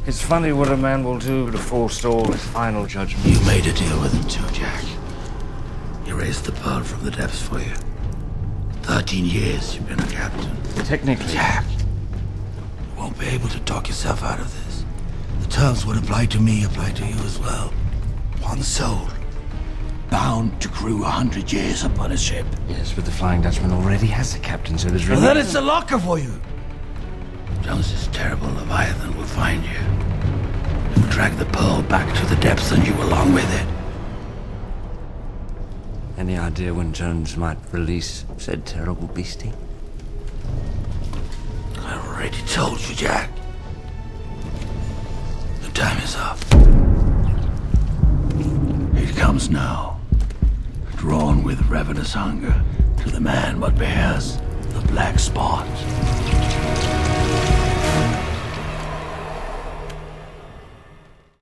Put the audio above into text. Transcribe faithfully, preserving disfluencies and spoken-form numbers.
It's funny what a man will do to forestall his final judgment. You made a deal with him too, Jack. He raised the pearl from the depths for you. Thirteen years you've been a captain. Technically. Jack, you won't be able to talk yourself out of this. The terms would apply to me, apply to you as well. One soul, bound to crew a hundred years upon a ship. Yes, but the Flying Dutchman already has a captain, so there's really... Well, then it's a locker for you. Jones's terrible Leviathan will find you. He will drag the pearl back to the depths and you along with it. Any idea when Jones might release said terrible beastie? I already told you, Jack. The time is up. It comes now, drawn with ravenous hunger to the man what bears the black spot.